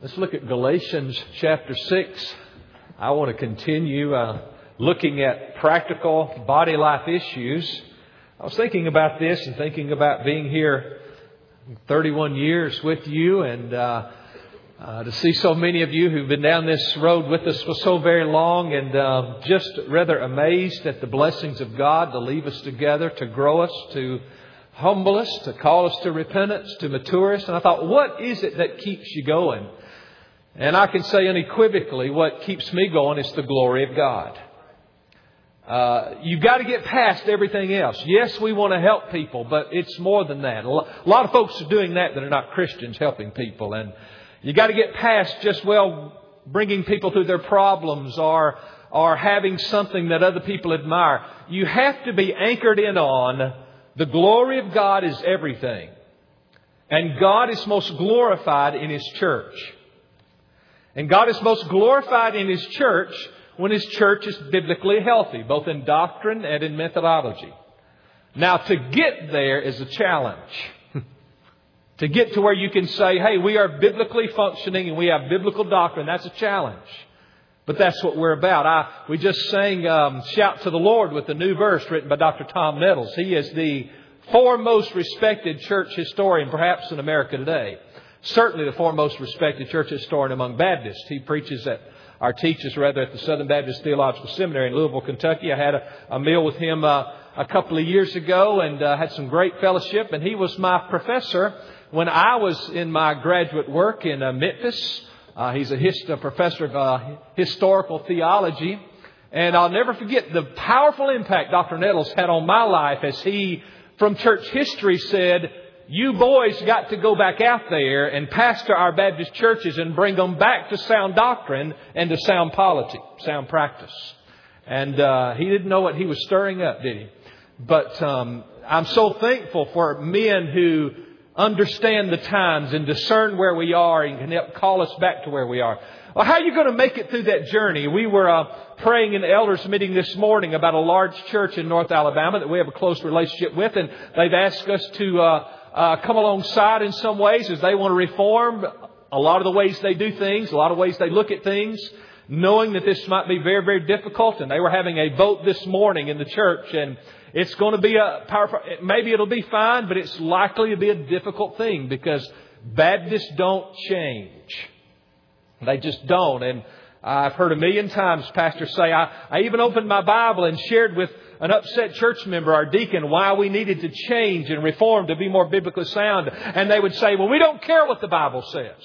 Let's look at Galatians chapter 6. I want to continue looking at practical body life issues. I was thinking about this and thinking about being here 31 years with you and to see so many of you who've been down this road with us for so very long and just rather amazed at the blessings of God to leave us together, to grow us, to humble us, to call us to repentance, to mature us. And I thought, what is it that keeps you going? And I can say unequivocally what keeps me going is the glory of God. You've got to get past everything else. Yes, we want to help people, but it's more than that. A lot of folks are doing that are not Christians, helping people. And you got to get past just, bringing people through their problems or having something that other people admire. You have to be anchored in on the glory of God is everything. And God is most glorified in His church. And God is most glorified in His church when His church is biblically healthy, both in doctrine and in methodology. Now, to get there is a challenge. To get to where you can say, hey, we are biblically functioning and we have biblical doctrine, that's a challenge. But that's what we're about. We just sang Shout to the Lord with the new verse written by Dr. Tom Nettles. He is the foremost respected church historian, perhaps in America today. Certainly the foremost respected church historian among Baptists. He teaches at the Southern Baptist Theological Seminary in Louisville, Kentucky. I had a meal with him a couple of years ago and had some great fellowship. And he was my professor when I was in my graduate work in Memphis. He's a professor of historical theology. And I'll never forget the powerful impact Dr. Nettles had on my life as he, from church history, said, you boys got to go back out there and pastor our Baptist churches and bring them back to sound doctrine and to sound politics, sound practice. And he didn't know what he was stirring up, did he? But I'm so thankful for men who understand the times and discern where we are and can help call us back to where we are. Well, how are you going to make it through that journey? We were praying in the elders meeting this morning about a large church in North Alabama that we have a close relationship with, and they've asked us to come alongside in some ways as they want to reform a lot of the ways they do things, a lot of ways they look at things, knowing that this might be very, very difficult. And they were having a vote this morning in the church, and it's going to be a powerful, maybe it'll be fine, but it's likely to be a difficult thing because Baptists don't change. They just don't. And I've heard a million times pastors say, I even opened my Bible and shared with an upset church member, our deacon, why we needed to change and reform to be more biblically sound. And they would say, well, we don't care what the Bible says.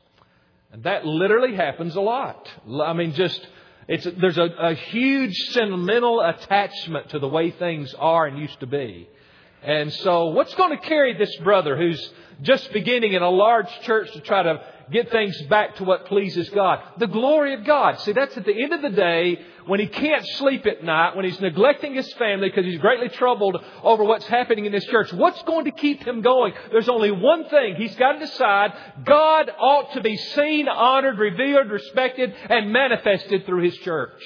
And that literally happens a lot. I mean, there's a huge sentimental attachment to the way things are and used to be. And so what's going to carry this brother who's just beginning in a large church to try to get things back to what pleases God? The glory of God. See, that's at the end of the day when he can't sleep at night, when he's neglecting his family because he's greatly troubled over what's happening in this church. What's going to keep him going? There's only one thing. He's got to decide God ought to be seen, honored, revered, respected, and manifested through His church.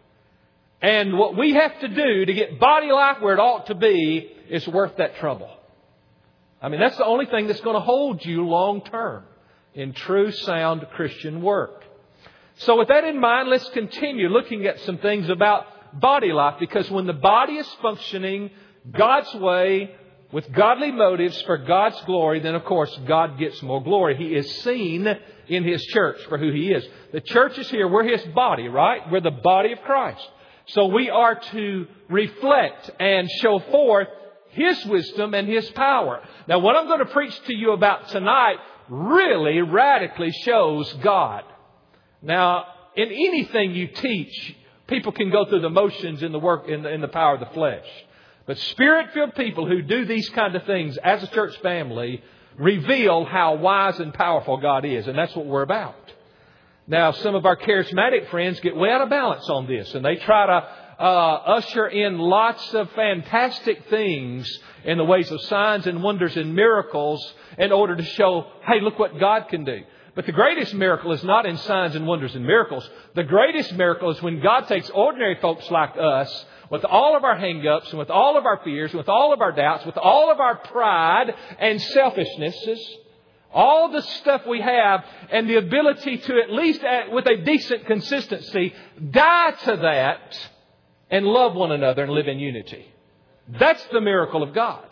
And what we have to do to get body life where it ought to be is worth that trouble. I mean, that's the only thing that's going to hold you long term in true, sound Christian work. So with that in mind, let's continue looking at some things about body life. Because when the body is functioning God's way, with godly motives for God's glory, then of course God gets more glory. He is seen in His church for who He is. The church is here. We're His body, right? We're the body of Christ. So we are to reflect and show forth His wisdom and His power. Now, what I'm going to preach to you about tonight really radically shows God. Now, in anything you teach, people can go through the motions in the work in the power of the flesh. But Spirit-filled people who do these kind of things as a church family reveal how wise and powerful God is. And that's what we're about. Now, some of our charismatic friends get way out of balance on this. And they try to usher in lots of fantastic things in the ways of signs and wonders and miracles in order to show, hey, look what God can do. But the greatest miracle is not in signs and wonders and miracles. The greatest miracle is when God takes ordinary folks like us with all of our hang-ups and with all of our fears, with all of our doubts, with all of our pride and selfishnesses, all the stuff we have, and the ability to, at least with a decent consistency, die to that and love one another and live in unity. That's the miracle of God.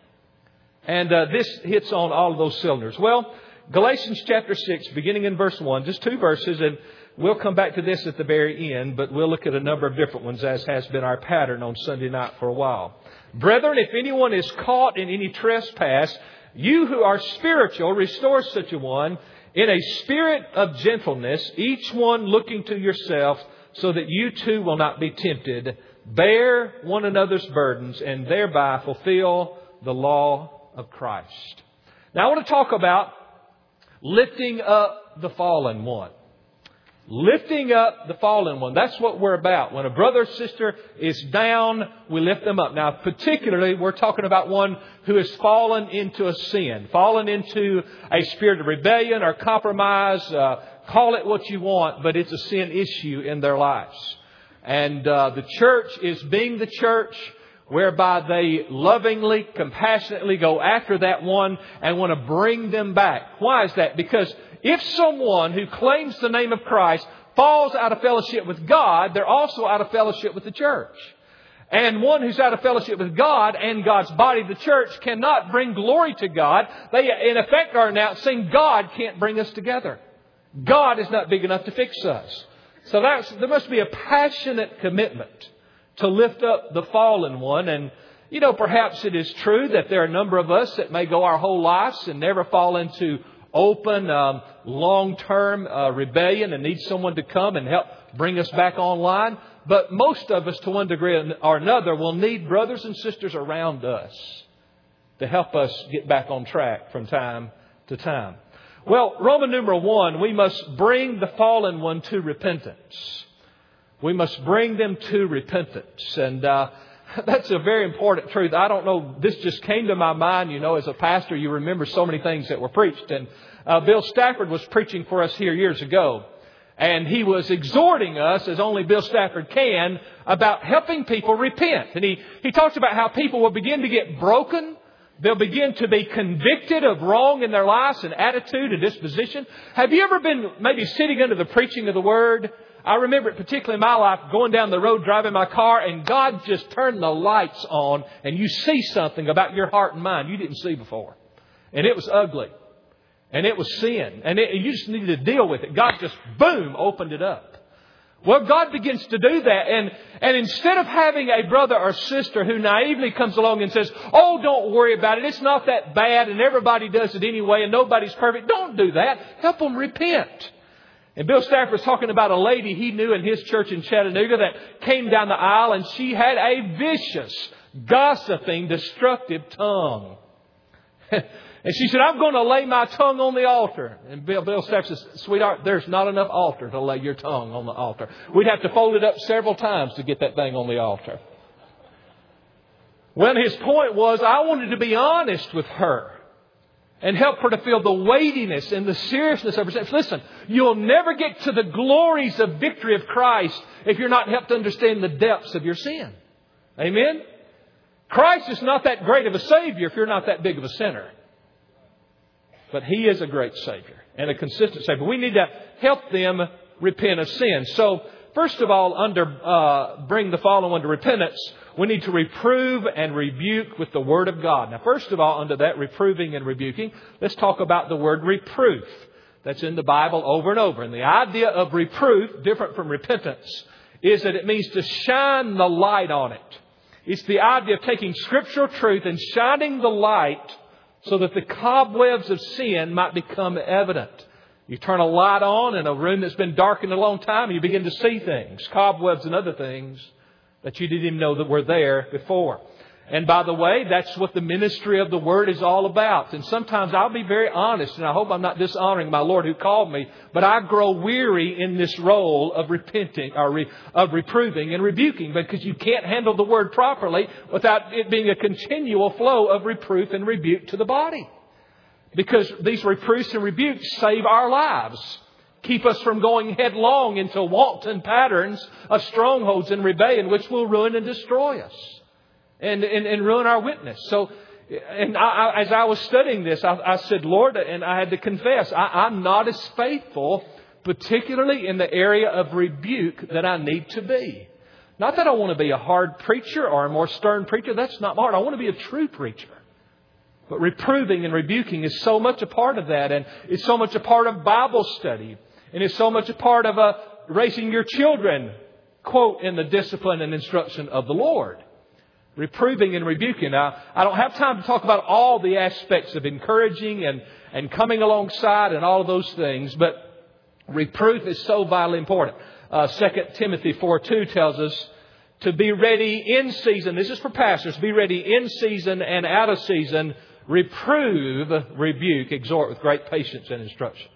And this hits on all of those cylinders. Well, Galatians chapter 6, beginning in verse 1, just 2 verses, and we'll come back to this at the very end, but we'll look at a number of different ones, as has been our pattern on Sunday night for a while. Brethren, if anyone is caught in any trespass, you who are spiritual, restore such a one in a spirit of gentleness, each one looking to yourself, so that you too will not be tempted. Bear one another's burdens, and thereby fulfill the law of Christ. Now I want to talk about lifting up the fallen one. Lifting up the fallen one. That's what we're about. When a brother or sister is down, we lift them up. Now, particularly, we're talking about one who has fallen into a sin, fallen into a spirit of rebellion or compromise. Call it what you want, but it's a sin issue in their lives. And the church is being the church whereby they lovingly, compassionately go after that one and want to bring them back. Why is that? Because if someone who claims the name of Christ falls out of fellowship with God, they're also out of fellowship with the church. And one who's out of fellowship with God and God's body, the church, cannot bring glory to God. They, in effect, are announcing God can't bring us together. God is not big enough to fix us. So there must be a passionate commitment to lift up the fallen one. And, perhaps it is true that there are a number of us that may go our whole lives and never fall into open, long-term rebellion and need someone to come and help bring us back online. But most of us, to one degree or another, will need brothers and sisters around us to help us get back on track from time to time. Well, Roman numeral 1, we must bring the fallen one to repentance. We must bring them to repentance. And that's a very important truth. I don't know, this just came to my mind. As a pastor, you remember so many things that were preached. And Bill Stafford was preaching for us here years ago. And he was exhorting us, as only Bill Stafford can, about helping people repent. And he talks about how people will begin to get broken. They'll begin to be convicted of wrong in their lives and attitude and disposition. Have you ever been maybe sitting under the preaching of the Word? I remember it particularly in my life, going down the road, driving my car, and God just turned the lights on, and you see something about your heart and mind you didn't see before. And it was ugly. And it was sin. And you just needed to deal with it. God just, boom, opened it up. Well, God begins to do that. And instead of having a brother or sister who naively comes along and says, oh, don't worry about it, it's not that bad, and everybody does it anyway, and nobody's perfect. Don't do that. Help them repent. And Bill Stafford was talking about a lady he knew in his church in Chattanooga that came down the aisle, and she had a vicious, gossiping, destructive tongue. And she said, I'm going to lay my tongue on the altar. And Bill Stafford says, sweetheart, there's not enough altar to lay your tongue on the altar. We'd have to fold it up several times to get that thing on the altar. Well, his point was, I wanted to be honest with her and help her to feel the weightiness and the seriousness of her sin. Listen, you'll never get to the glories of victory of Christ if you're not helped to understand the depths of your sin. Amen? Christ is not that great of a Savior if you're not that big of a sinner. But He is a great Savior and a consistent Savior. We need to help them repent of sin. So, first of all, bring the fallen one to repentance, we need to reprove and rebuke with the Word of God. Now, first of all, under that reproving and rebuking, let's talk about the word reproof. That's in the Bible over and over. And the idea of reproof, different from repentance, is that it means to shine the light on it. It's the idea of taking scriptural truth and shining the light so that the cobwebs of sin might become evident. You turn a light on in a room that's been darkened a long time, and you begin to see things, cobwebs and other things that you didn't even know that were there before. And by the way, that's what the ministry of the Word is all about. And sometimes I'll be very honest, and I hope I'm not dishonoring my Lord who called me, but I grow weary in this role of repenting, of reproving and rebuking, because you can't handle the Word properly without it being a continual flow of reproof and rebuke to the body. Because these reproofs and rebukes save our lives. Keep us from going headlong into wanton patterns of strongholds and rebellion, which will ruin and destroy us and ruin our witness. So and as I was studying this, I said, Lord, and I had to confess, I'm not as faithful, particularly in the area of rebuke, that I need to be. Not that I want to be a hard preacher or a more stern preacher. That's not my heart. I want to be a true preacher. But reproving and rebuking is so much a part of that. And it's so much a part of Bible study. And it's so much a part of raising your children, quote, in the discipline and instruction of the Lord. Reproving and rebuking. Now, I don't have time to talk about all the aspects of encouraging and coming alongside and all of those things. But reproof is so vitally important. 2 Timothy 4:2 tells us to be ready in season. This is for pastors. Be ready in season and out of season. Reprove, rebuke, exhort with great patience and instruction.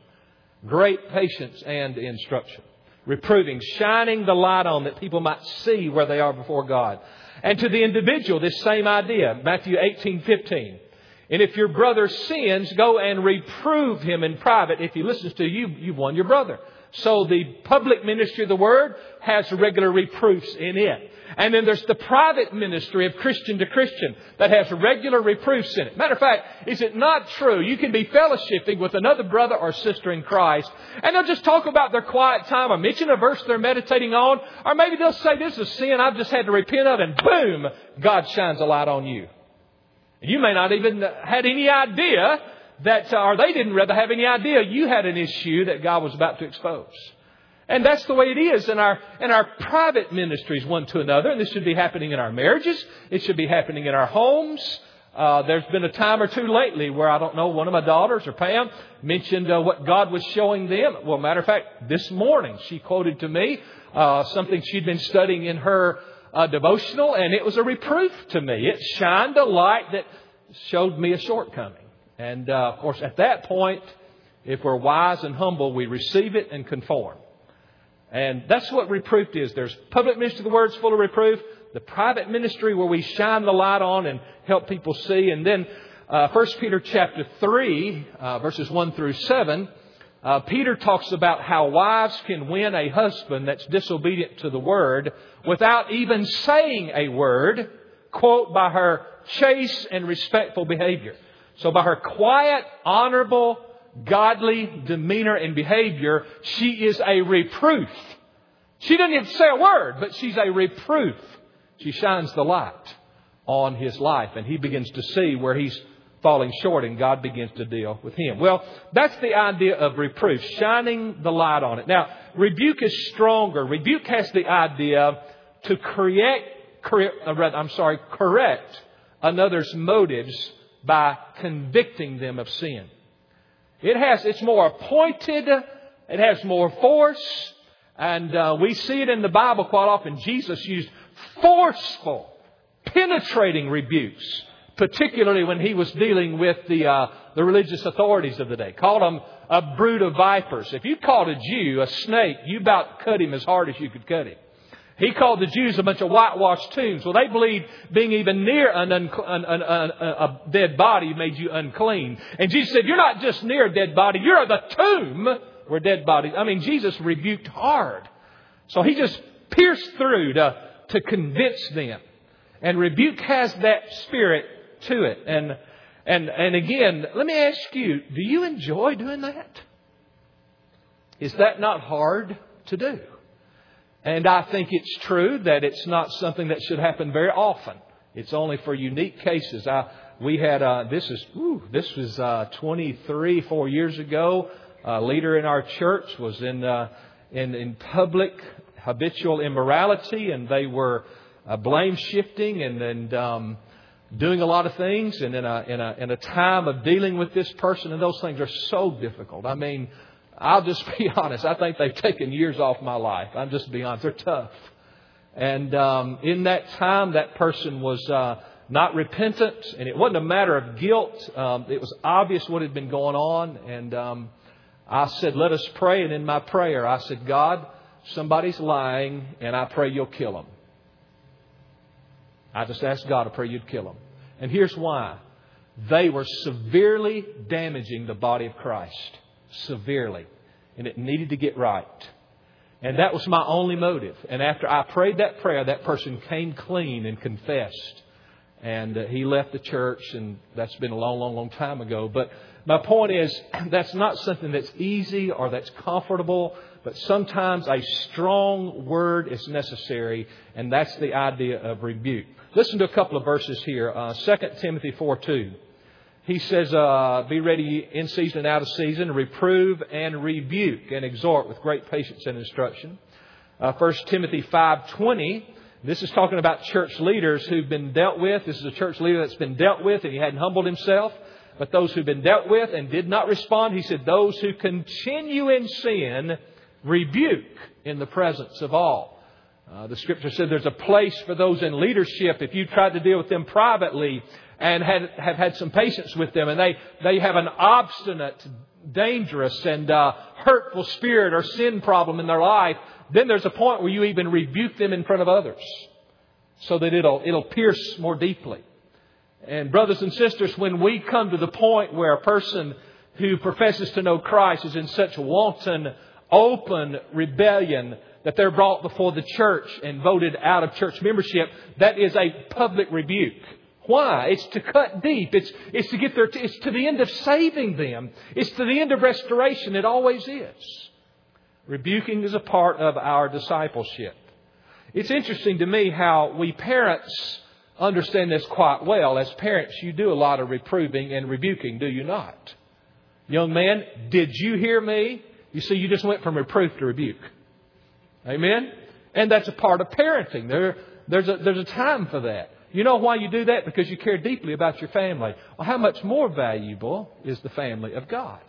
Great patience and instruction. Reproving, shining the light on that people might see where they are before God. And to the individual, this same idea. Matthew 18:15. And if your brother sins, go and reprove him in private. If he listens to you, you've won your brother. So the public ministry of the Word has regular reproofs in it. And then there's the private ministry of Christian to Christian that has regular reproofs in it. Matter of fact, is it not true? You can be fellowshipping with another brother or sister in Christ, and they'll just talk about their quiet time or mention a verse they're meditating on, or maybe they'll say, this is a sin I've just had to repent of, and boom, God shines a light on you. You may not even had any idea that, or they didn't rather have any idea you had an issue that God was about to expose. And that's the way it is in our private ministries one to another. And this should be happening in our marriages. It should be happening in our homes. There's been a time or two lately where, I don't know, one of my daughters or Pam mentioned what God was showing them. Well, matter of fact, this morning she quoted to me something she'd been studying in her devotional, and it was a reproof to me. It shined a light that showed me a shortcoming. And of course, at that point, if we're wise and humble, we receive it and conform. And that's what reproof is. There's public ministry of the Word's full of reproof. The private ministry where we shine the light on and help people see. And then 1 Peter chapter 3, verses 1 through 7, Peter talks about how wives can win a husband that's disobedient to the Word without even saying a word, quote, by her chaste and respectful behavior. So by her quiet, honorable, godly demeanor and behavior, she is a reproof. She doesn't even say a word, but she's a reproof. She shines the light on his life, and he begins to see where he's falling short, and God begins to deal with him. Well, that's the idea of reproof, shining the light on it. Now, rebuke is stronger. Rebuke has the idea to correct another's motives by convicting them of sin. It's more pointed, it has more force, and we see it in the Bible quite often. Jesus used forceful, penetrating rebukes, particularly when he was dealing with the religious authorities of the day. Called them a brood of vipers. If you called a Jew a snake, you about cut him as hard as you could cut him. He called the Jews a bunch of whitewashed tombs. Well, they believed being even near a dead body made you unclean. And Jesus said, you're not just near a dead body, you're the tomb where dead bodies. I mean, Jesus rebuked hard. So he just pierced through to convince them. And rebuke has that spirit to it. And again, let me ask you, do you enjoy doing that? Is that not hard to do? And I think it's true that it's not something that should happen very often. It's only for unique cases. This was 4 years ago. A leader in our church was in public habitual immorality, and they were blame shifting and doing a lot of things. And in a time of dealing with this person, and those things are so difficult. I mean, I'll just be honest. I think they've taken years off my life. I'm just being honest. They're tough. And in that time, that person was not repentant. And it wasn't a matter of guilt. It was obvious what had been going on. And I said, let us pray. And in my prayer, I said, God, somebody's lying, and I pray you'll kill them. I just asked God to pray you'd kill them. And here's why. They were severely damaging the body of Christ. Severely. And it needed to get right. And that was my only motive. And after I prayed that prayer, that person came clean and confessed. And he left the church, and that's been a long, long, long time ago. But my point is, that's not something that's easy or that's comfortable, but sometimes a strong word is necessary, and that's the idea of rebuke. Listen to a couple of verses here. 2 Timothy 4:2. He says, be ready in season and out of season, reprove and rebuke and exhort with great patience and instruction. 1 Timothy 5:20. This is talking about church leaders who've been dealt with. This is a church leader that's been dealt with, and he hadn't humbled himself. But those who've been dealt with and did not respond, he said, those who continue in sin, rebuke in the presence of all. The Scripture said there's a place for those in leadership. If you tried to deal with them privately and have had some patience with them, and they have an obstinate, dangerous, and hurtful spirit or sin problem in their life, then there's a point where you even rebuke them in front of others so that it'll pierce more deeply. And brothers and sisters, when we come to the point where a person who professes to know Christ is in such wanton, open rebellion that they're brought before the church and voted out of church membership, that is a public rebuke. Why? It's to cut deep. It's to get it's to the end of saving them. It's to the end of restoration. It always is. Rebuking is a part of our discipleship. It's interesting to me how we parents understand this quite well. As parents, you do a lot of reproving and rebuking, do you not? Young man, did you hear me? You see, you just went from reproof to rebuke. Amen? And that's a part of parenting. There's a time for that. You know why you do that? Because you care deeply about your family. Well, how much more valuable is the family of God?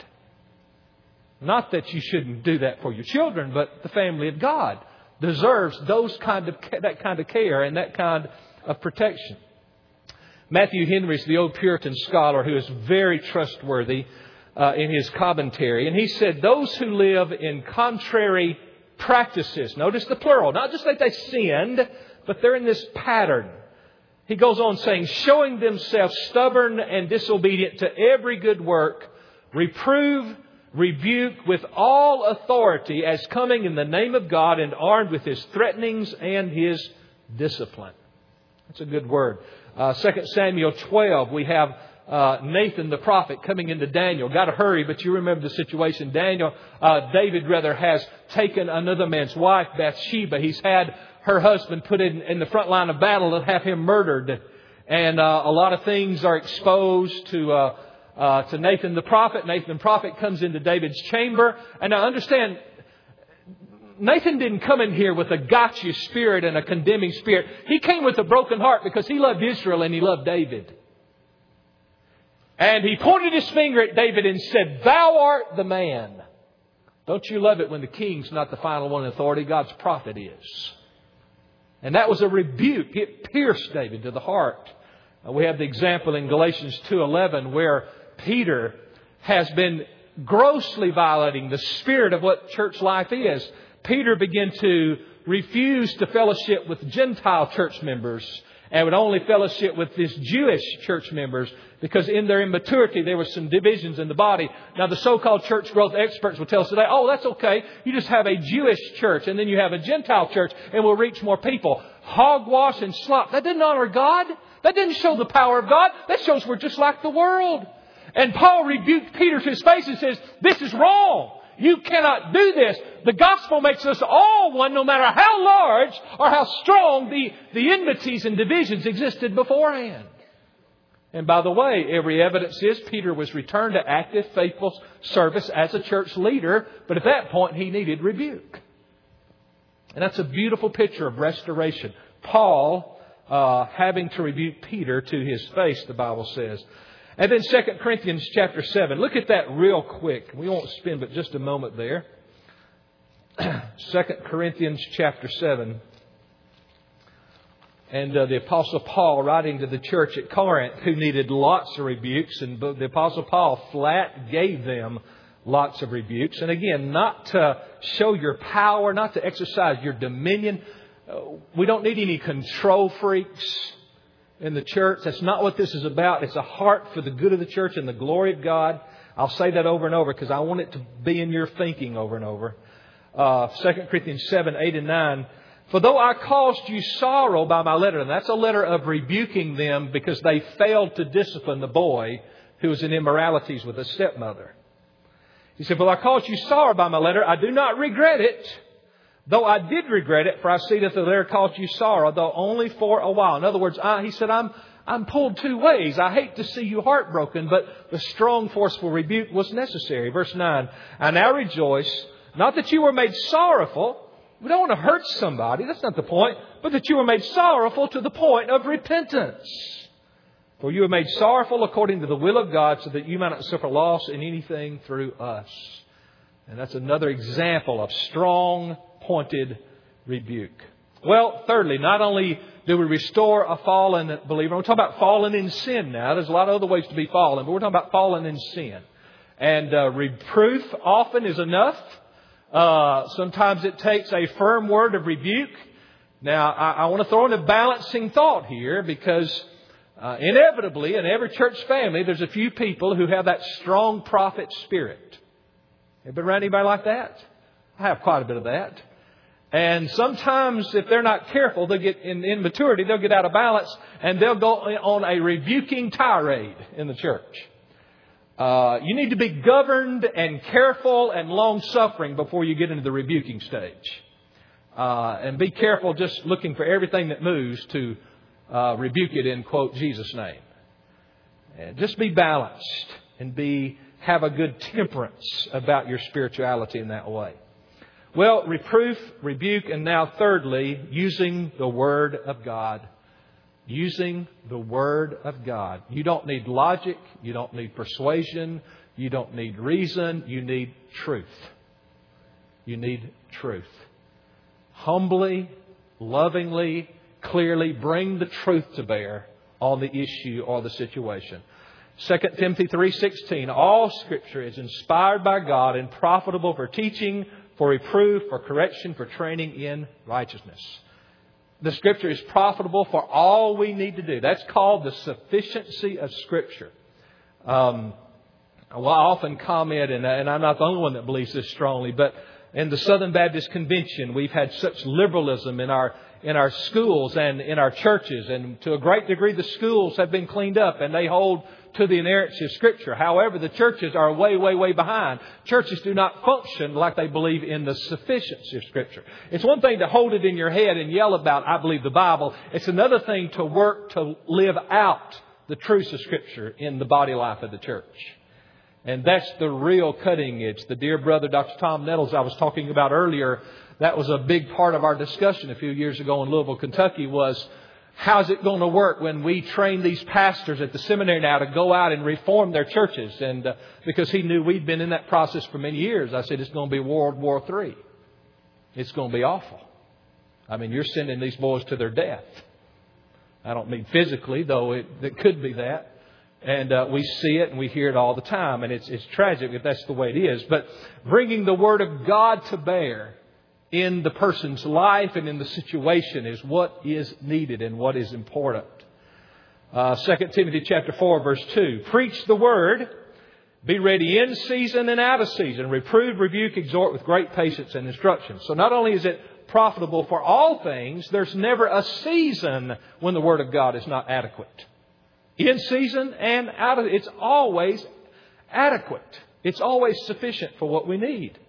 Not that you shouldn't do that for your children, but the family of God deserves that kind of care and that kind of protection. Matthew Henry is the old Puritan scholar who is very trustworthy in his commentary. And he said, those who live in contrary practices, notice the plural, not just that they sinned, but they're in this pattern. He goes on saying, showing themselves stubborn and disobedient to every good work, reprove, rebuke with all authority as coming in the name of God and armed with His threatenings and His discipline. That's a good word. 2 Samuel 12, we have Nathan the prophet coming into Daniel. Got to hurry, but you remember the situation. David has taken another man's wife, Bathsheba. He's had her husband put in the front line of battle and have him murdered. And a lot of things are exposed to Nathan the prophet. Nathan the prophet comes into David's chamber. And now understand, Nathan didn't come in here with a gotcha spirit and a condemning spirit. He came with a broken heart because he loved Israel and he loved David. And he pointed his finger at David and said, thou art the man. Don't you love it when the king's not the final one in authority? God's prophet is. And that was a rebuke. It pierced David to the heart. We have the example in Galatians 2:11 where Peter has been grossly violating the spirit of what church life is. Peter began to refuse to fellowship with Gentile church members and would only fellowship with his Jewish church members because in their immaturity there were some divisions in the body. Now the so-called church growth experts will tell us today, oh, that's okay. You just have a Jewish church and then you have a Gentile church and we'll reach more people. Hogwash and slop. That didn't honor God. That didn't show the power of God. That shows we're just like the world. And Paul rebuked Peter to his face and says, this is wrong. You cannot do this. The gospel makes us all one, no matter how large or how strong the enmities and divisions existed beforehand. And by the way, every evidence is Peter was returned to active, faithful service as a church leader. But at that point, he needed rebuke. And that's a beautiful picture of restoration. Paul having to rebuke Peter to his face, the Bible says. And then 2 Corinthians chapter 7. Look at that real quick. We won't spend but just a moment there. 2 Corinthians chapter 7. And the Apostle Paul writing to the church at Corinth who needed lots of rebukes. And the Apostle Paul flat gave them lots of rebukes. And again, not to show your power, not to exercise your dominion. We don't need any control freaks in the church. That's not what this is about. It's a heart for the good of the church and the glory of God. I'll say that over and over because I want it to be in your thinking over and over. 2 Corinthians 7, 8 and 9 For though I caused you sorrow by my letter, and that's a letter of rebuking them because they failed to discipline the boy who was in immoralities with a stepmother. He said, well, I caused you sorrow by my letter. I do not regret it, though I did regret it, for I see that the letter caused you sorrow, though only for a while. In other words, he said, I'm pulled two ways. I hate to see you heartbroken, but the strong, forceful rebuke was necessary. Verse 9, I now rejoice, not that you were made sorrowful. We don't want to hurt somebody. That's not the point. But that you were made sorrowful to the point of repentance. For you were made sorrowful according to the will of God, so that you might not suffer loss in anything through us. And that's another example of strong, pointed rebuke. Well, thirdly, not only do we restore a fallen believer, we're talking about fallen in sin now. There's a lot of other ways to be fallen, but we're talking about fallen in sin. And reproof often is enough. Sometimes it takes a firm word of rebuke. Now, I want to throw in a balancing thought here because inevitably in every church family there's a few people who have that strong prophet spirit. Have you been around anybody like that? I have quite a bit of that. And sometimes if they're not careful, they'll get in immaturity, they'll get out of balance and they'll go on a rebuking tirade in the church. You need to be governed and careful and long-suffering before you get into the rebuking stage. And be careful just looking for everything that moves to rebuke it in, quote, Jesus' name. And just be balanced and have a good temperance about your spirituality in that way. Well, reproof, rebuke, and now thirdly, using the Word of God. Using the Word of God. You don't need logic. You don't need persuasion. You don't need reason. You need truth. You need truth. Humbly, lovingly, clearly bring the truth to bear on the issue or the situation. 2 Timothy 3:16, all Scripture is inspired by God and profitable for teaching, for reproof, for correction, for training in righteousness. The Scripture is profitable for all we need to do. That's called the sufficiency of Scripture. Well, I often comment, and I'm not the only one that believes this strongly, but in the Southern Baptist Convention, we've had such liberalism in our schools and in our churches. And to a great degree, the schools have been cleaned up and they hold to the inerrancy of Scripture. However, the churches are way, way, way behind. Churches do not function like they believe in the sufficiency of Scripture. It's one thing to hold it in your head and yell about, I believe the Bible. It's another thing to work to live out the truths of Scripture in the body life of the church. And that's the real cutting edge. The dear brother, Dr. Tom Nettles, I was talking about earlier, that was a big part of our discussion a few years ago in Louisville, Kentucky, was how's it going to work when we train these pastors at the seminary now to go out and reform their churches? And because he knew we'd been in that process for many years, I said, it's going to be World War III. It's going to be awful. I mean, you're sending these boys to their death. I don't mean physically, though it could be that. And we see it and we hear it all the time. And it's tragic if that's the way it is. But bringing the Word of God to bear in the person's life and in the situation is what is needed and what is important. 2 Timothy chapter 4, verse 2. Preach the Word. Be ready in season and out of season. Reprove, rebuke, exhort with great patience and instruction. So not only is it profitable for all things, there's never a season when the Word of God is not adequate. In season and out of it. It's always adequate. It's always sufficient for what we need.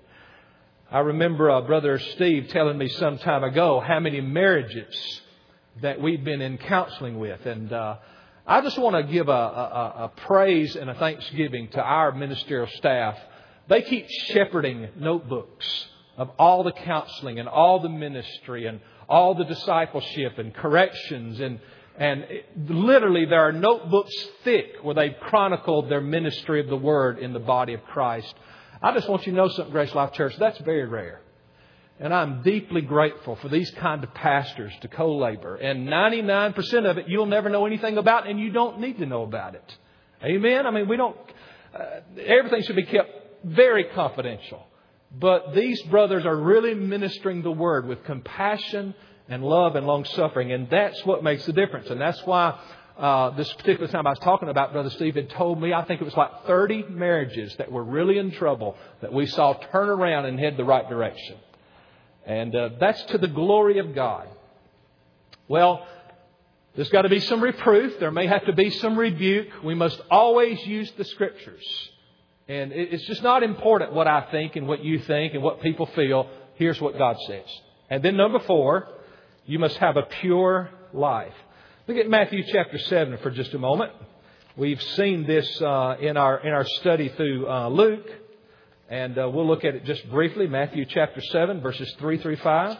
I remember Brother Steve telling me some time ago how many marriages that we've been in counseling with. And I just want to give a praise and a thanksgiving to our ministerial staff. They keep shepherding notebooks of all the counseling and all the ministry and all the discipleship and corrections. And literally there are notebooks thick where they've chronicled their ministry of the Word in the body of Christ. I just want you to know something, Grace Life Church, that's very rare. And I'm deeply grateful for these kind of pastors to co-labor. And 99% of it you'll never know anything about, and you don't need to know about it. Amen? I mean, everything should be kept very confidential. But these brothers are really ministering the Word with compassion and love and long-suffering. And that's what makes the difference. And that's why this particular time I was talking about, Brother Steve had told me, I think it was like 30 marriages that were really in trouble that we saw turn around and head the right direction. And that's to the glory of God. Well, there's got to be some reproof. There may have to be some rebuke. We must always use the Scriptures. And it's just not important what I think and what you think and what people feel. Here's what God says. And then number 4, you must have a pure life. Look at Matthew chapter 7 for just a moment. We've seen this in our study through Luke. And we'll look at it just briefly. Matthew chapter 7, verses 3 through 5.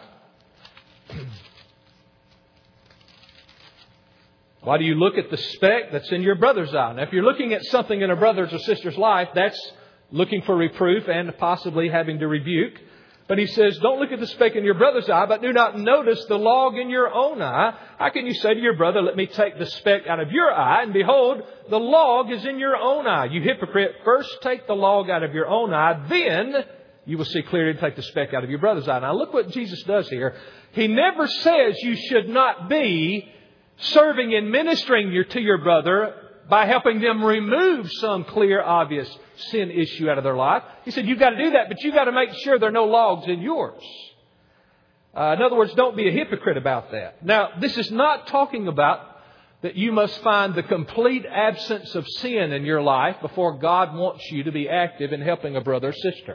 Why do you look at the speck that's in your brother's eye? Now, if you're looking at something in a brother's or sister's life, that's looking for reproof and possibly having to rebuke. But he says, don't look at the speck in your brother's eye, but do not notice the log in your own eye. How can you say to your brother, let me take the speck out of your eye, and behold, the log is in your own eye? You hypocrite, first take the log out of your own eye, then you will see clearly to take the speck out of your brother's eye. Now look what Jesus does here. He never says you should not be serving and ministering to your brother by helping them remove some clear, obvious sin issue out of their life. He said, you've got to do that, but you've got to make sure there are no logs in yours. In other words, don't be a hypocrite about that. Now, this is not talking about that you must find the complete absence of sin in your life before God wants you to be active in helping a brother or sister.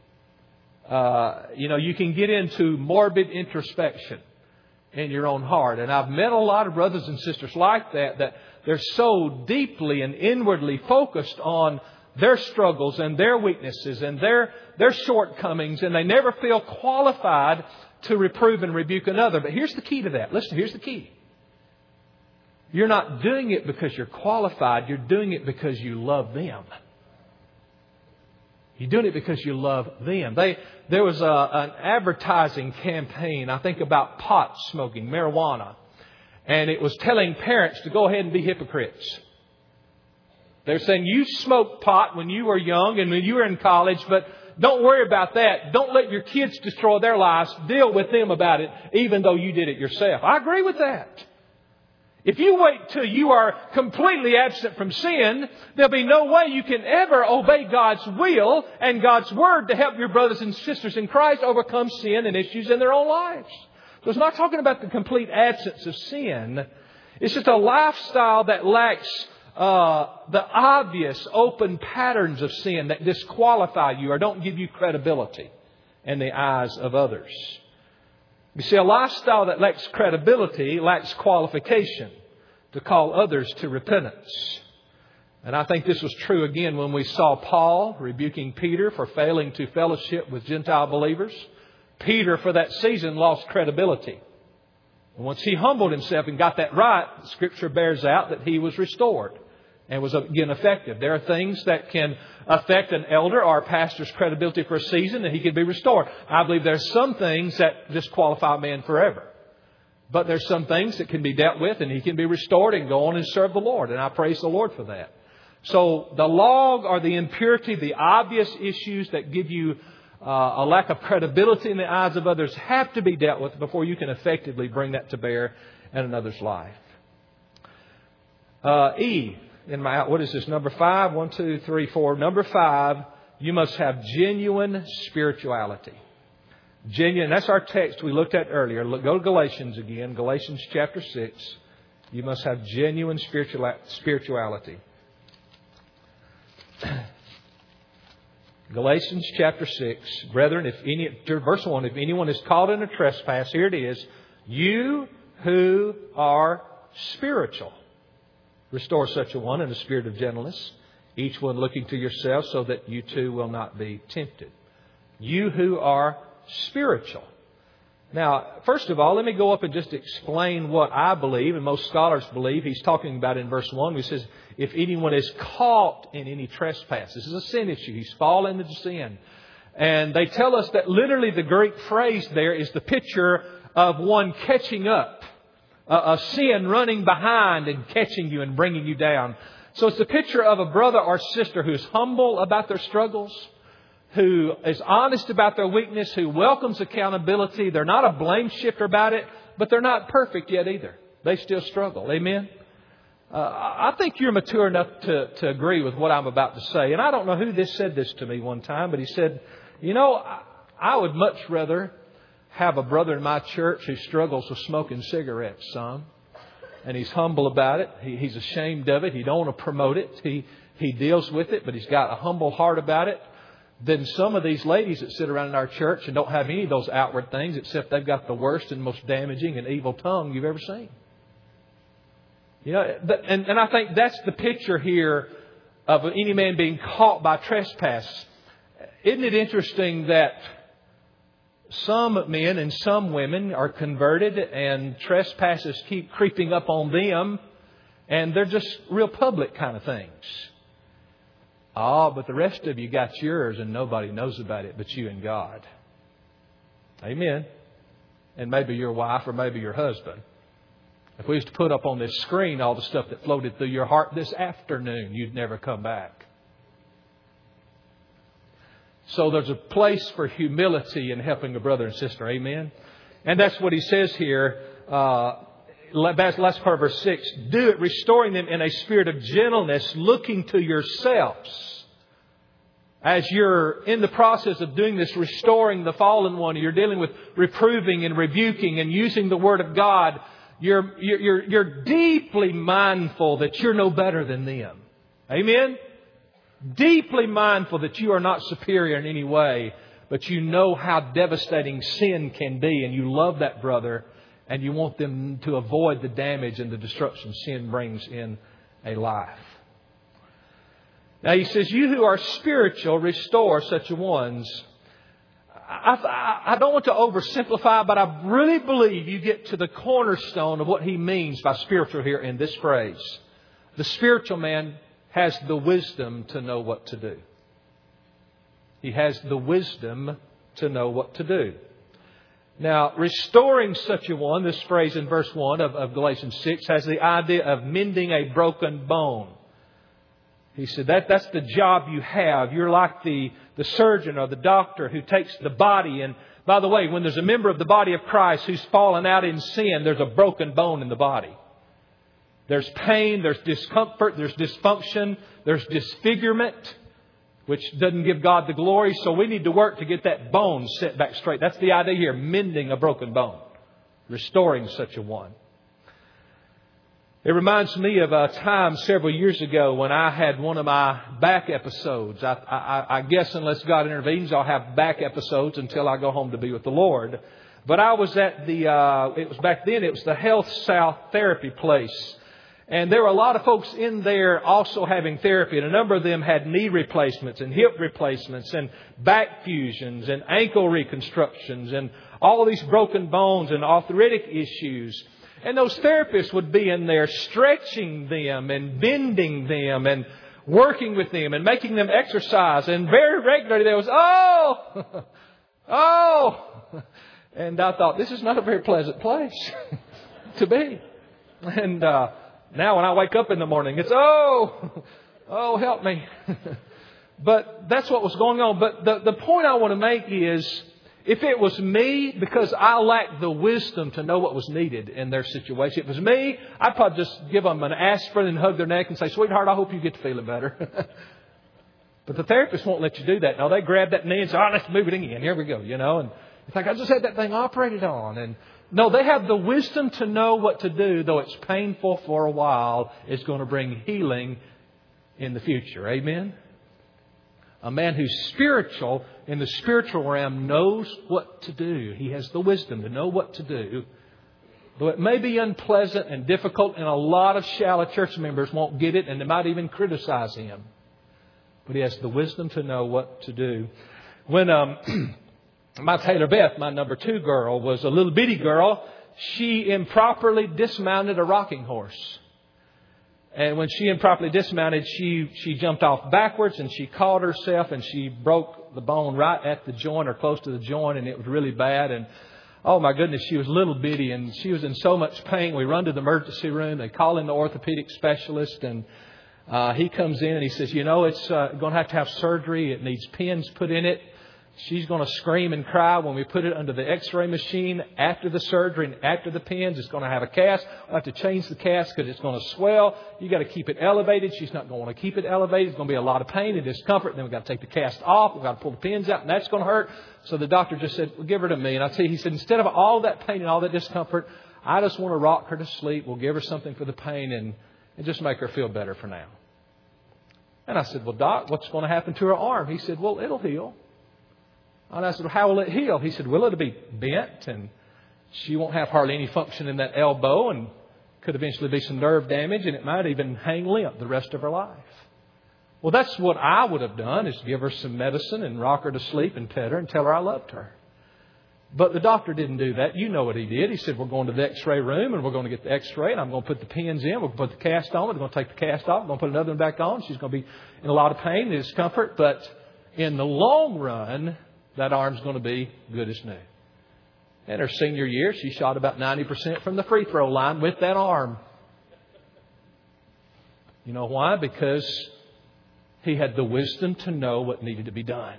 You can get into morbid introspection in your own heart. And I've met a lot of brothers and sisters like that they're so deeply and inwardly focused on their struggles and their weaknesses and their shortcomings, and they never feel qualified to reprove and rebuke another. But here's the key to that. Listen, here's the key. You're not doing it because you're qualified. You're doing it because you love them. You're doing it because you love them. There was an advertising campaign, I think, about pot smoking, marijuana. And it was telling parents to go ahead and be hypocrites. They're saying, you smoked pot when you were young and when you were in college, but don't worry about that. Don't let your kids destroy their lives. Deal with them about it, even though you did it yourself. I agree with that. If you wait till you are completely absent from sin, there'll be no way you can ever obey God's will and God's Word to help your brothers and sisters in Christ overcome sin and issues in their own lives. So it's not talking about the complete absence of sin. It's just a lifestyle that lacks the obvious open patterns of sin that disqualify you or don't give you credibility in the eyes of others. You see, a lifestyle that lacks credibility lacks qualification to call others to repentance. And I think this was true again when we saw Paul rebuking Peter for failing to fellowship with Gentile believers. Peter, for that season, lost credibility. And once he humbled himself and got that right, Scripture bears out that he was restored and was again effective. There are things that can affect an elder or a pastor's credibility for a season, and he can be restored. I believe there's some things that disqualify a man forever. But there's some things that can be dealt with, and he can be restored and go on and serve the Lord. And I praise the Lord for that. So the log or the impurity, the obvious issues that give you a lack of credibility in the eyes of others have to be dealt with before you can effectively bring that to bear in another's life. What is this? Number 5? 1, 2, 3, 4. Number 5, you must have genuine spirituality. Genuine. That's our text we looked at earlier. Go to Galatians again. Galatians chapter 6. You must have genuine spirituality. Galatians chapter 6. Brethren, verse 1, if anyone is caught in a trespass, here it is. You who are spiritual, restore such a one in a spirit of gentleness, each one looking to yourself so that you too will not be tempted. You who are spiritual. Now, first of all, let me go up and just explain what I believe, and most scholars believe he's talking about in verse 1. He says, if anyone is caught in any trespass. This is a sin issue. He's fallen into sin. And they tell us that literally the Greek phrase there is the picture of one catching up. A sin running behind and catching you and bringing you down. So it's the picture of a brother or sister who's humble about their struggles, who is honest about their weakness, who welcomes accountability. They're not a blame shifter about it, but they're not perfect yet either. They still struggle. Amen? I think you're mature enough to agree with what I'm about to say. And I don't know who said this to me one time, but he said, I would much rather have a brother in my church who struggles with smoking cigarettes some. And he's humble about it. He's ashamed of it. He don't want to promote it. He deals with it, but he's got a humble heart about it. Then some of these ladies that sit around in our church and don't have any of those outward things except they've got the worst and most damaging and evil tongue you've ever seen. You know, and I think that's the picture here of any man being caught by trespass. Isn't it interesting that some men and some women are converted and trespasses keep creeping up on them and they're just real public kind of things. But the rest of you got yours and nobody knows about it but you and God. Amen. And maybe your wife or maybe your husband. If we used to put up on this screen all the stuff that floated through your heart this afternoon, you'd never come back. So there's a place for humility in helping a brother and sister. Amen. And that's what he says here. Last part of verse 6. Do it, restoring them in a spirit of gentleness, looking to yourselves. As you're in the process of doing this, restoring the fallen one, you're dealing with reproving and rebuking and using the Word of God. You're deeply mindful that you're no better than them. Amen? Deeply mindful that you are not superior in any way, but you know how devastating sin can be, and you love that brother, and you want them to avoid the damage and the destruction sin brings in a life. Now he says, you who are spiritual, restore such ones. I don't want to oversimplify, but I really believe you get to the cornerstone of what he means by spiritual here in this phrase. The spiritual man has the wisdom to know what to do. He has the wisdom to know what to do. Now, restoring such a one, this phrase in verse 1 of Galatians 6, has the idea of mending a broken bone. He said that's the job you have. You're like the surgeon or the doctor who takes the body. And by the way, when there's a member of the body of Christ who's fallen out in sin, there's a broken bone in the body. There's pain, there's discomfort, there's dysfunction, there's disfigurement, which doesn't give God the glory. So we need to work to get that bone set back straight. That's the idea here, mending a broken bone, restoring such a one. It reminds me of a time several years ago when I had one of my back episodes. I guess unless God intervenes, I'll have back episodes until I go home to be with the Lord. But I was at it was back then, it was the Health South therapy place. And there were a lot of folks in there also having therapy. And a number of them had knee replacements and hip replacements and back fusions and ankle reconstructions and all of these broken bones and arthritic issues. And those therapists would be in there stretching them and bending them and working with them and making them exercise. And very regularly there was, oh. And I thought, this is not a very pleasant place to be. And now when I wake up in the morning, it's, oh, help me. But that's what was going on. But the point I want to make is, if it was me, because I lacked the wisdom to know what was needed in their situation, if it was me, I'd probably just give them an aspirin and hug their neck and say, sweetheart, I hope you get to feeling better. But the therapist won't let you do that. No, they grab that knee and say, let's move it again. Here we go, And you think, I just had that thing operated on. And no, they have the wisdom to know what to do, though it's painful for a while. It's going to bring healing in the future. Amen? A man who's spiritual, in the spiritual realm, knows what to do. He has the wisdom to know what to do. Though it may be unpleasant and difficult, and a lot of shallow church members won't get it, and they might even criticize him. But he has the wisdom to know what to do. When my Taylor Beth, my number 2 girl, was a little bitty girl, she improperly dismounted a rocking horse. And when she improperly dismounted, she jumped off backwards and she caught herself and she broke the bone right at the joint or close to the joint, and it was really bad. And oh my goodness, she was little bitty and she was in so much pain. We run to the emergency room. They call in the orthopedic specialist, and he comes in and he says, it's going to have surgery. It needs pins put in it. She's going to scream and cry when we put it under the x-ray machine after the surgery and after the pins. It's going to have a cast. We'll have to change the cast because it's going to swell. You've got to keep it elevated. She's not going to want to keep it elevated. It's going to be a lot of pain and discomfort. Then we've got to take the cast off. We've got to pull the pins out, and that's going to hurt. So the doctor just said, well, give her to me. And I tell you, he said, instead of all that pain and all that discomfort, I just want to rock her to sleep. We'll give her something for the pain and just make her feel better for now. And I said, well, Doc, what's going to happen to her arm? He said, well, it'll heal. And I said, well, how will it heal? He said, well, it'll be bent and she won't have hardly any function in that elbow and could eventually be some nerve damage and it might even hang limp the rest of her life. Well, that's what I would have done, is give her some medicine and rock her to sleep and pet her and tell her I loved her. But the doctor didn't do that. You know what he did. He said, we're going to the x-ray room and we're going to get the x-ray and I'm going to put the pins in. We'll put the cast on. We're going to take the cast off. We're going to put another one back on. She's going to be in a lot of pain and discomfort. But in the long run, that arm's going to be good as new. In her senior year, she shot about 90% from the free throw line with that arm. You know why? Because he had the wisdom to know what needed to be done.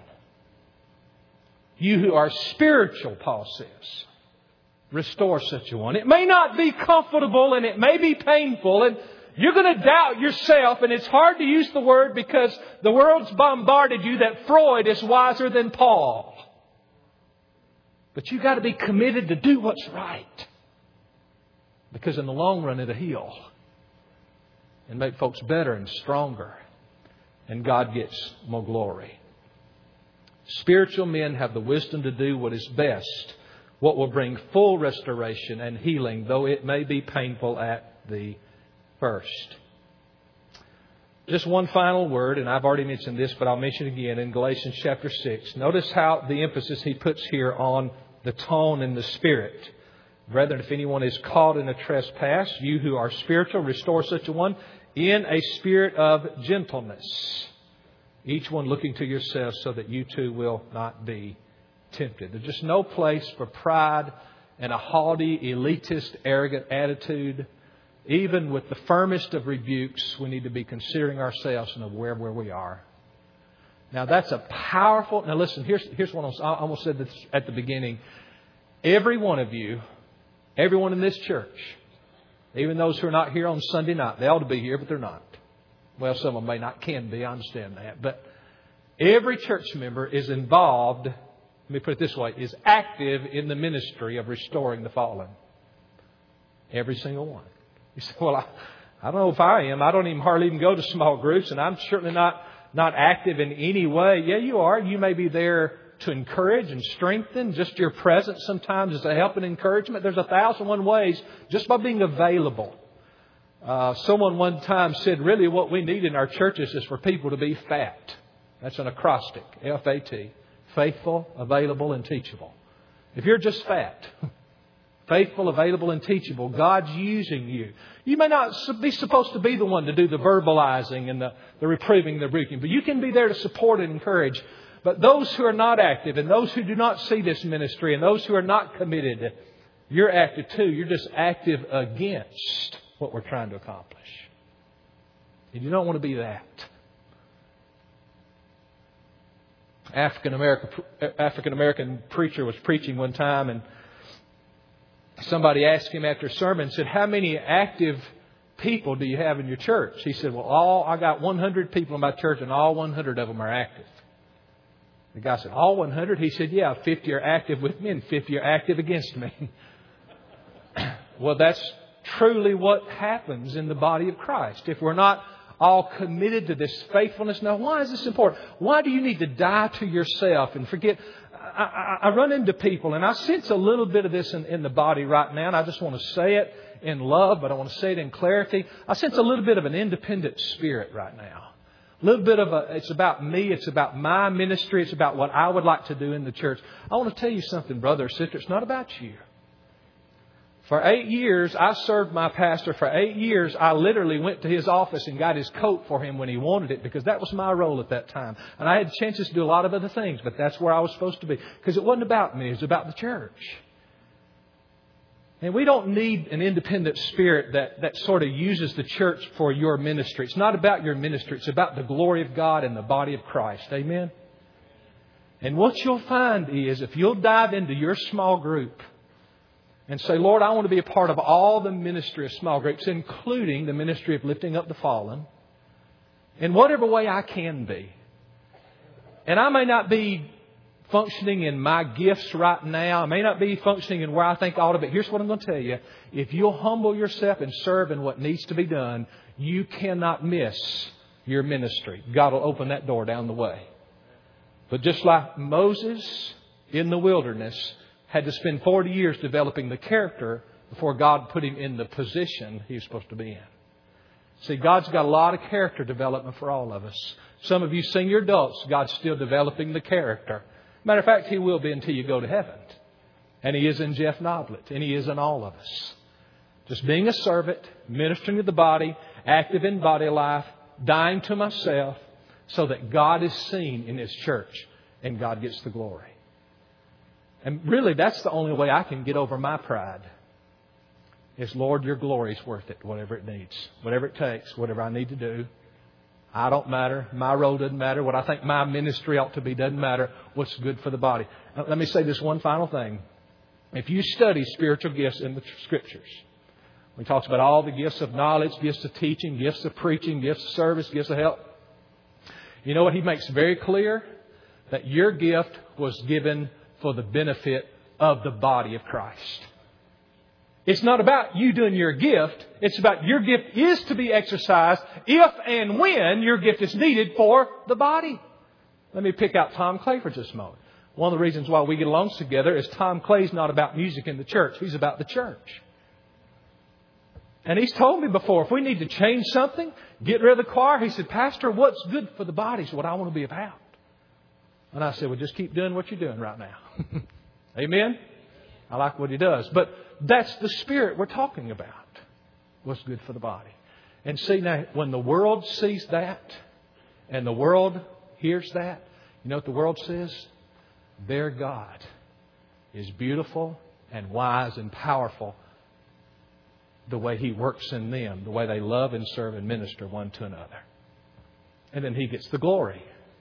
You who are spiritual, Paul says, restore such a one. It may not be comfortable and it may be painful and you're going to doubt yourself, and it's hard to use the word because the world's bombarded you that Freud is wiser than Paul. But you've got to be committed to do what's right. Because in the long run, it'll heal and make folks better and stronger. And God gets more glory. Spiritual men have the wisdom to do what is best, what will bring full restoration and healing, though it may be painful at the first. Just one final word, and I've already mentioned this, but I'll mention it again in Galatians chapter 6. Notice how the emphasis he puts here on the tone and the spirit. Brethren, if anyone is caught in a trespass, you who are spiritual, restore such a one in a spirit of gentleness. Each one looking to yourself so that you too will not be tempted. There's just no place for pride and a haughty, elitist, arrogant attitude. Even with the firmest of rebukes, we need to be considering ourselves and aware of where we are. Now that's a powerful... Now listen, here's what I almost said this at the beginning. Every one of you, everyone in this church, even those who are not here on Sunday night, they ought to be here, but they're not. Well, some of them may not can be, I understand that. But every church member is involved, let me put it this way, is active in the ministry of restoring the fallen. Every single one. You say, well, I don't know if I am. I don't even hardly even go to small groups, and I'm certainly not active in any way. Yeah, you are. You may be there to encourage and strengthen. Just your presence sometimes is a help and encouragement. There's 1,001 ways just by being available. Someone one time said, really what we need in our churches is for people to be fat. That's an acrostic, F-A-T. Faithful, available, and teachable. If you're just fat... faithful, available, and teachable, God's using you. You may not be supposed to be the one to do the verbalizing and the reproving, the rebuking, but you can be there to support and encourage. But those who are not active and those who do not see this ministry and those who are not committed, you're active too. You're just active against what we're trying to accomplish. And you don't want to be that. African American preacher was preaching one time, and somebody asked him after a sermon, said, how many active people do you have in your church? He said, well, I got 100 people in my church and all 100 of them are active. The guy said, all 100? He said, yeah, 50 are active with me and 50 are active against me. Well, that's truly what happens in the body of Christ. If we're not all committed to this faithfulness. Now, why is this important? Why do you need to die to yourself and forget? I run into people, and I sense a little bit of this in the body right now, and I just want to say it in love, but I want to say it in clarity. I sense a little bit of an independent spirit right now. A little bit of it's about me, it's about my ministry, it's about what I would like to do in the church. I want to tell you something, brother or sister, it's not about you. For 8 years, I served my pastor. For 8 years, I literally went to his office and got his coat for him when he wanted it, because that was my role at that time. And I had chances to do a lot of other things, but that's where I was supposed to be. Because it wasn't about me, it was about the church. And we don't need an independent spirit that sort of uses the church for your ministry. It's not about your ministry. It's about the glory of God and the body of Christ. Amen? And what you'll find is if you'll dive into your small group and say, Lord, I want to be a part of all the ministry of small groups, including the ministry of lifting up the fallen, in whatever way I can be. And I may not be functioning in my gifts right now. I may not be functioning in where I think I ought to be. Here's what I'm going to tell you. If you'll humble yourself and serve in what needs to be done, you cannot miss your ministry. God will open that door down the way. But just like Moses in the wilderness had to spend 40 years developing the character before God put him in the position he was supposed to be in. See, God's got a lot of character development for all of us. Some of you senior adults, God's still developing the character. Matter of fact, He will be until you go to heaven. And He is in Jeff Noblet. And He is in all of us. Just being a servant, ministering to the body, active in body life, dying to myself, so that God is seen in His church and God gets the glory. And really, that's the only way I can get over my pride. Is, Lord, Your glory is worth it, whatever it needs, whatever it takes, whatever I need to do. I don't matter. My role doesn't matter. What I think my ministry ought to be doesn't matter. What's good for the body. Now, let me say this one final thing. If you study spiritual gifts in the Scriptures, we talks about all the gifts of knowledge, gifts of teaching, gifts of preaching, gifts of service, gifts of help. You know what He makes very clear? That your gift was given for the benefit of the body of Christ. It's not about you doing your gift. It's about your gift is to be exercised if and when your gift is needed for the body. Let me pick out Tom Clay for just a moment. One of the reasons why we get along together is Tom Clay's not about music in the church. He's about the church. And he's told me before, if we need to change something, get rid of the choir, he said, Pastor, what's good for the body is what I want to be about. And I said, well, just keep doing what you're doing right now. Amen? I like what he does. But that's the spirit we're talking about. What's good for the body. And see, now, when the world sees that and the world hears that, you know what the world says? Their God is beautiful and wise and powerful. The way He works in them, the way they love and serve and minister one to another. And then He gets the glory.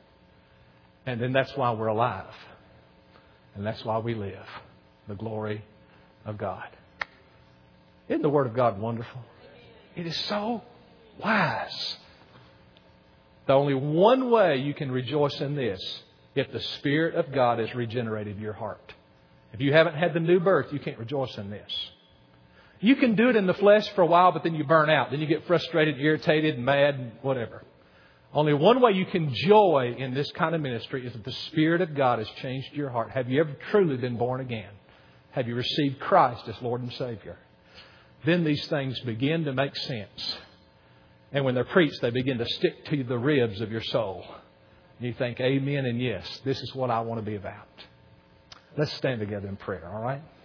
And then that's why we're alive. And that's why we live. The glory of God. Isn't the Word of God wonderful? It is so wise. The only one way you can rejoice in this, if the Spirit of God has regenerated your heart. If you haven't had the new birth, you can't rejoice in this. You can do it in the flesh for a while, but then you burn out. Then you get frustrated, irritated, mad, whatever. Only one way you can joy in this kind of ministry is if the Spirit of God has changed your heart. Have you ever truly been born again? Have you received Christ as Lord and Savior? Then these things begin to make sense. And when they're preached, they begin to stick to the ribs of your soul. And you think, amen and yes, this is what I want to be about. Let's stand together in prayer, all right?